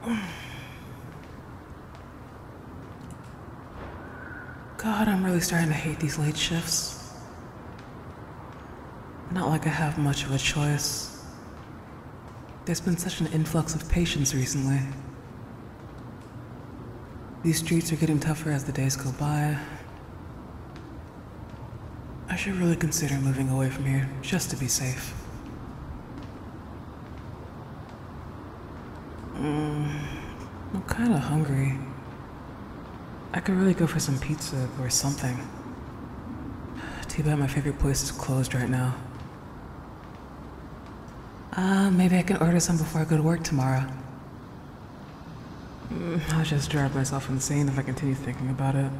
God, I'm really starting to hate these late shifts. Not like I have much of a choice. There's been such an influx of patients recently. These streets are getting tougher as the days go by. I should really consider moving away from here, just to be safe. I'm kinda hungry. I could really go for some pizza or something. Too bad my favorite place is closed right now. Maybe I can order some before I go to work tomorrow. I'll just drive myself insane if I continue thinking about it.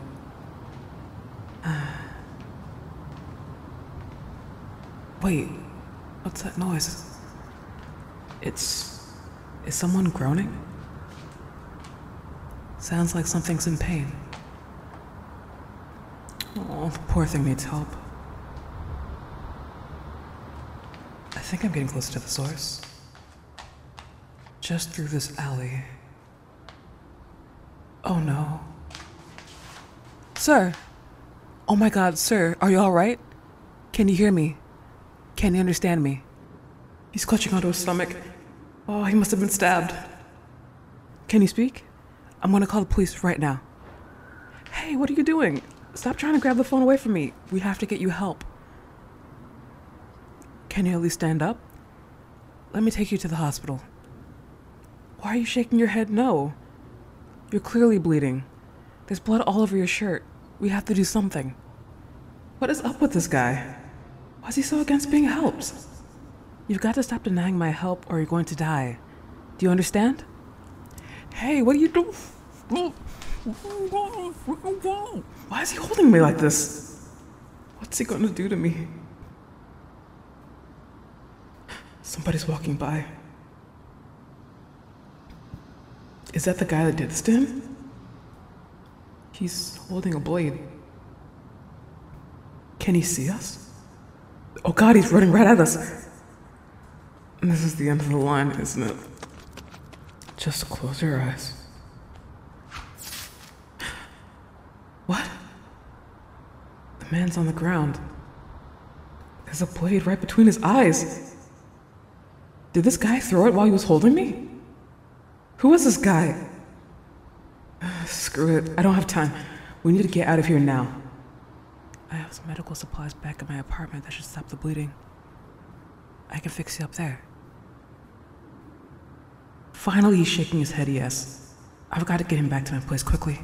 Wait, what's that noise? Is someone groaning? Sounds like something's in pain. Oh, the poor thing needs help. I think I'm getting close to the source. Just through this alley. Oh no. Sir! Oh my God, sir, are you alright? Can you hear me? Can you understand me? He's clutching onto his stomach. Oh, he must have been stabbed. Can you speak? I'm gonna call the police right now. Hey, what are you doing? Stop trying to grab the phone away from me. We have to get you help. Can you at least stand up? Let me take you to the hospital. Why are you shaking your head no? You're clearly bleeding. There's blood all over your shirt. We have to do something. What is up with this guy? Why is he so against being helped? You've got to stop denying my help or you're going to die. Do you understand? Hey, what are you doing? Why is he holding me like this? What's he gonna do to me? Somebody's walking by. Is that the guy that did this to him? He's holding a blade. Can he see us? Oh God, he's running right at us. This is the end of the line, isn't it? Just close your eyes. What? The man's on the ground. There's a blade right between his eyes. Did this guy throw it while he was holding me? Who is this guy? Screw it, I don't have time. We need to get out of here now. I have some medical supplies back in my apartment that should stop the bleeding. I can fix you up there. Finally, he's shaking his head yes. I've got to get him back to my place quickly.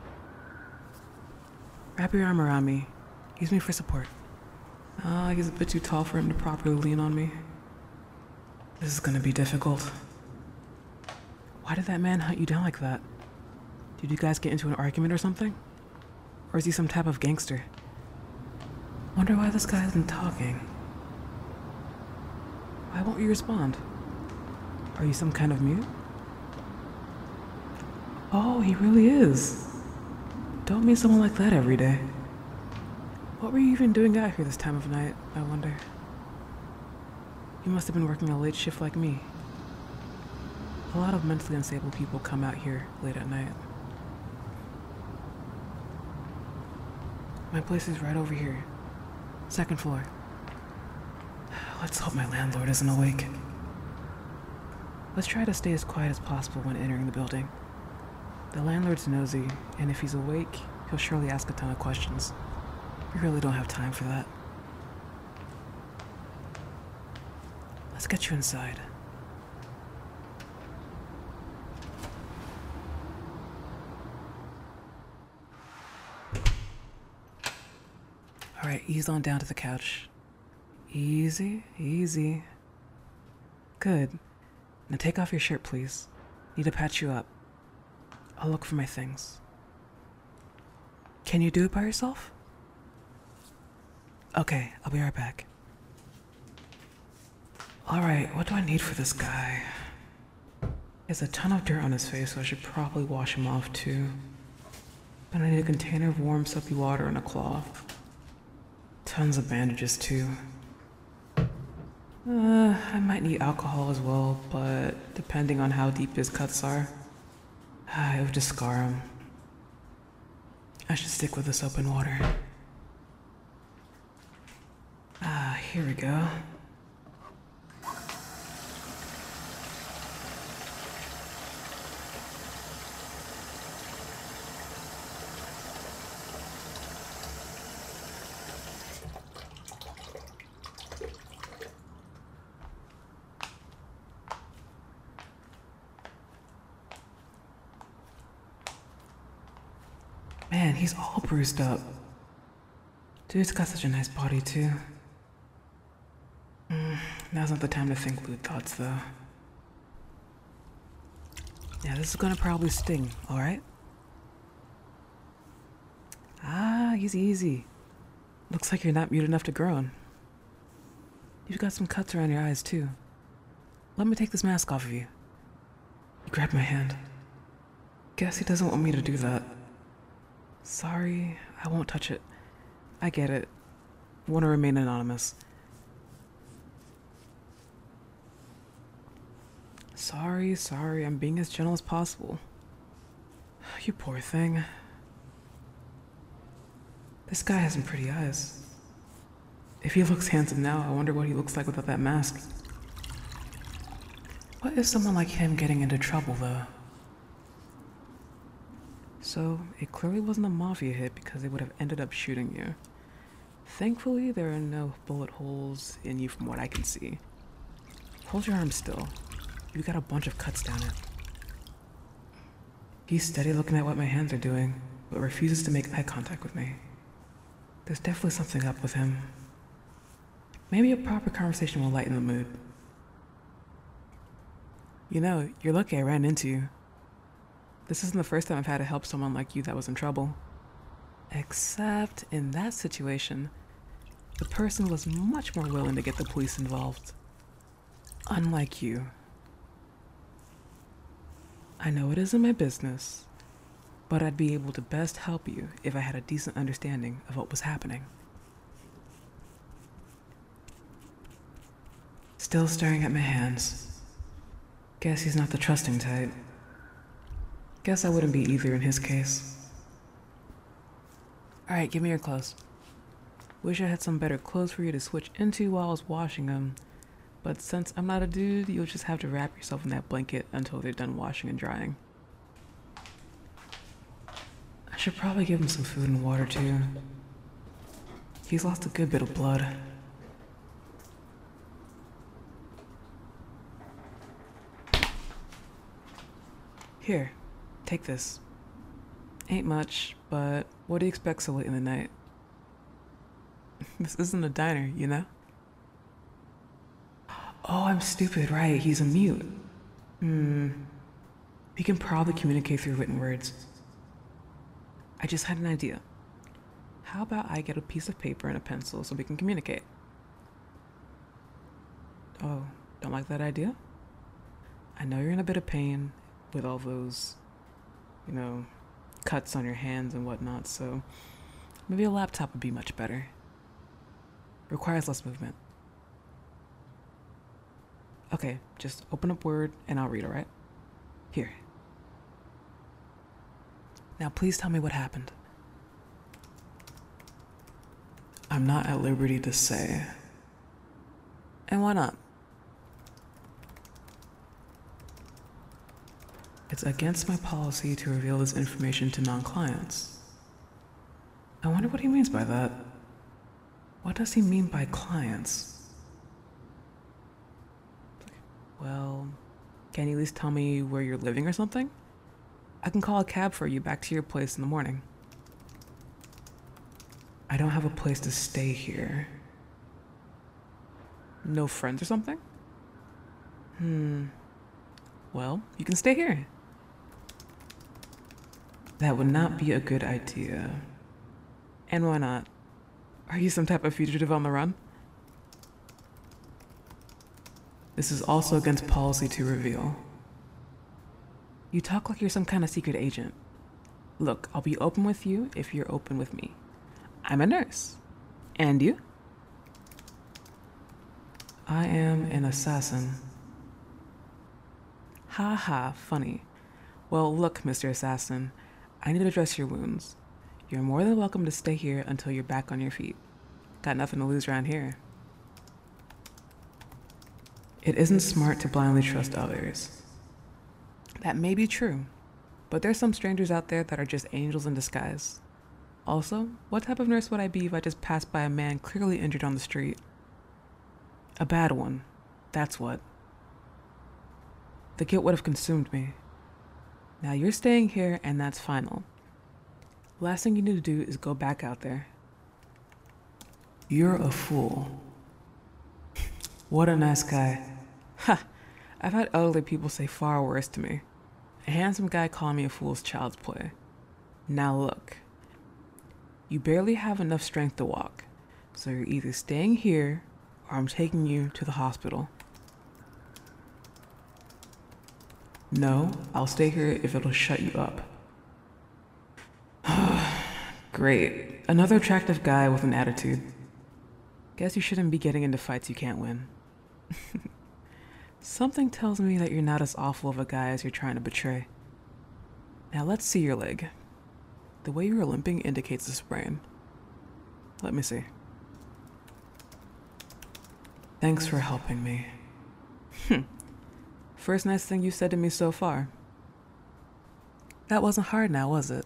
Wrap your arm around me. Use me for support. He's a bit too tall for him to properly lean on me. This is gonna be difficult. Why did that man hunt you down like that? Did you guys get into an argument or something? Or is he some type of gangster? Wonder why this guy isn't talking. Why won't you respond? Are you some kind of mute? Oh, he really is. Don't meet someone like that every day. What were you even doing out here this time of night, I wonder? You must have been working a late shift like me. A lot of mentally unstable people come out here late at night. My place is right over here. Second floor. Let's hope my landlord isn't awake. Let's try to stay as quiet as possible when entering the building. The landlord's nosy, and if he's awake, he'll surely ask a ton of questions. We really don't have time for that. Let's get you inside. Alright, ease on down to the couch. Easy, easy. Good. Now take off your shirt, please. Need to patch you up. I'll look for my things. Can you do it by yourself? Okay, I'll be right back. Alright, what do I need for this guy? There's a ton of dirt on his face, so I should probably wash him off too. But I need a container of warm, soapy water and a cloth. Tons of bandages too. I might need alcohol as well, but depending on how deep his cuts are, It would just scar him. I should stick with the soap and water. Here we go. Man, he's all bruised up. Dude's got such a nice body, too. Now's not the time to think lewd thoughts, though. Yeah, this is gonna probably sting, alright? Easy, easy. Looks like you're not mute enough to groan. You've got some cuts around your eyes, too. Let me take this mask off of you. He grabbed my hand. Guess he doesn't want me to do that. Sorry, I won't touch it. I get it. Want to remain anonymous. Sorry, I'm being as gentle as possible. You poor thing. This guy has some pretty eyes. If he looks handsome now, I wonder what he looks like without that mask. What is someone like him getting into trouble, though? So, it clearly wasn't a mafia hit because they would have ended up shooting you. Thankfully, there are no bullet holes in you from what I can see. Hold your arm still. You've got a bunch of cuts down it. He's steady looking at what my hands are doing, but refuses to make eye contact with me. There's definitely something up with him. Maybe a proper conversation will lighten the mood. You know, you're lucky I ran into you. This isn't the first time I've had to help someone like you that was in trouble. Except, in that situation, the person was much more willing to get the police involved. Unlike you. I know it isn't my business, but I'd be able to best help you if I had a decent understanding of what was happening. Still staring at my hands. Guess he's not the trusting type. Guess I wouldn't be either in his case. Alright, give me your clothes. Wish I had some better clothes for you to switch into while I was washing them. But since I'm not a dude, you'll just have to wrap yourself in that blanket until they're done washing and drying. I should probably give him some food and water too. He's lost a good bit of blood. Here, take this. Ain't much, but what do you expect so late in the night? This isn't a diner, you know? Oh, I'm stupid, right, he's a mute. We can probably communicate through written words. I just had an idea. How about I get a piece of paper and a pencil so we can communicate? Oh, don't like that idea? I know you're in a bit of pain with all those, cuts on your hands and whatnot, so maybe a laptop would be much better. Requires less movement. Okay, just open up Word and I'll read, alright? Here. Now please tell me what happened. I'm not at liberty to say. And why not? It's against my policy to reveal this information to non-clients. I wonder what he means by that. What does he mean by clients? Well, can you at least tell me where you're living or something? I can call a cab for you back to your place in the morning. I don't have a place to stay here. No friends or something? Well, you can stay here. That would not be a good idea. And why not? Are you some type of fugitive on the run? This is also against policy to reveal. You talk like you're some kind of secret agent. Look, I'll be open with you if you're open with me. I'm a nurse. And you? I am an assassin. Ha ha, funny. Well, look, Mr. Assassin, I need to address your wounds. You're more than welcome to stay here until you're back on your feet. Got nothing to lose around here. It isn't smart to blindly trust others. That may be true, but there's some strangers out there that are just angels in disguise. Also, what type of nurse would I be if I just passed by a man clearly injured on the street? A bad one, that's what. The guilt would have consumed me. Now you're staying here, and that's final. Last thing you need to do is go back out there. You're a fool. What a nice guy. Ha! I've had elderly people say far worse to me. A handsome guy calling me a fool's child's play. Now look. You barely have enough strength to walk, so you're either staying here or I'm taking you to the hospital. No, I'll stay here if it'll shut you up. Great. Another attractive guy with an attitude. Guess you shouldn't be getting into fights you can't win. Something tells me that you're not as awful of a guy as you're trying to betray. Now let's see your leg. The way you're limping indicates a sprain. Let me see. Thanks for helping me. First nice thing you said to me so far. That wasn't hard now, was it?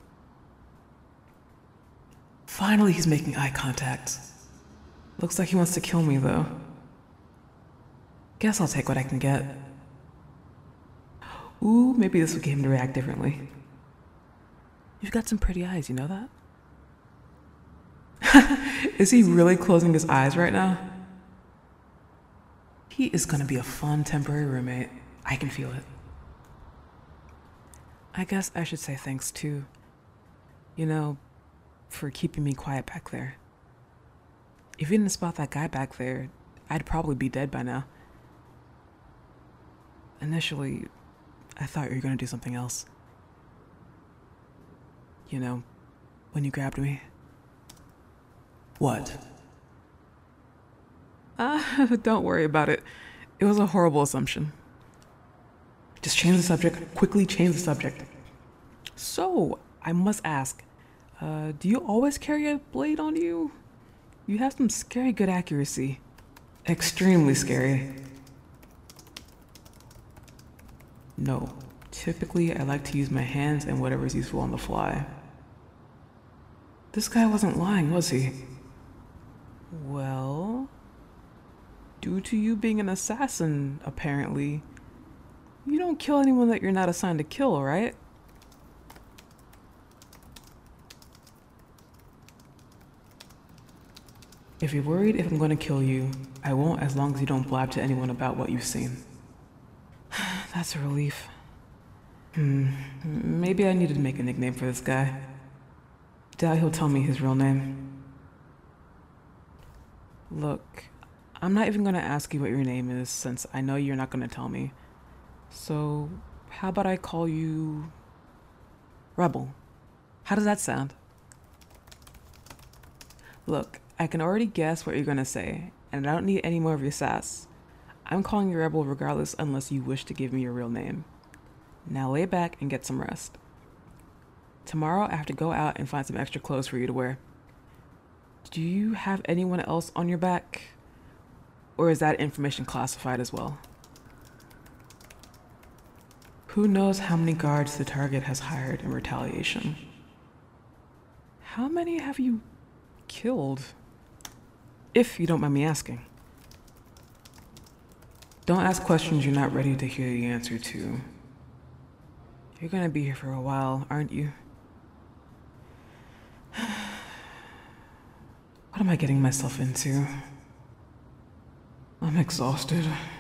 Finally, he's making eye contact. Looks like he wants to kill me, though. Guess I'll take what I can get. Ooh, maybe this will get him to react differently. You've got some pretty eyes, you know that? Is he really closing his eyes right now? He is gonna be a fun temporary roommate. I can feel it. I guess I should say thanks too. You know, for keeping me quiet back there. If you didn't spot that guy back there, I'd probably be dead by now. Initially, I thought you were gonna do something else. You know, when you grabbed me. What? Don't worry about it. It was a horrible assumption. Just change the subject. Quickly change the subject. So, I must ask, do you always carry a blade on you? You have some scary good accuracy. Extremely scary. No. Typically, I like to use my hands and whatever's useful on the fly. This guy wasn't lying, was he? Well, due to you being an assassin, apparently, you don't kill anyone that you're not assigned to kill, right? If you're worried if I'm going to kill you, I won't as long as you don't blab to anyone about what you've seen. That's a relief. Maybe I need to make a nickname for this guy. Doubt he'll tell me his real name. Look, I'm not even going to ask you what your name is since I know you're not going to tell me. So, how about I call you Rebel? How does that sound? Look, I can already guess what you're going to say, and I don't need any more of your sass. I'm calling you Rebel regardless unless you wish to give me your real name. Now lay back and get some rest. Tomorrow I have to go out and find some extra clothes for you to wear. Do you have anyone else on your back? Or is that information classified as well? Who knows how many guards the target has hired in retaliation? How many have you killed? If you don't mind me asking. Don't ask questions you're not ready to hear the answer to. You're gonna be here for a while, aren't you? What am I getting myself into? I'm exhausted.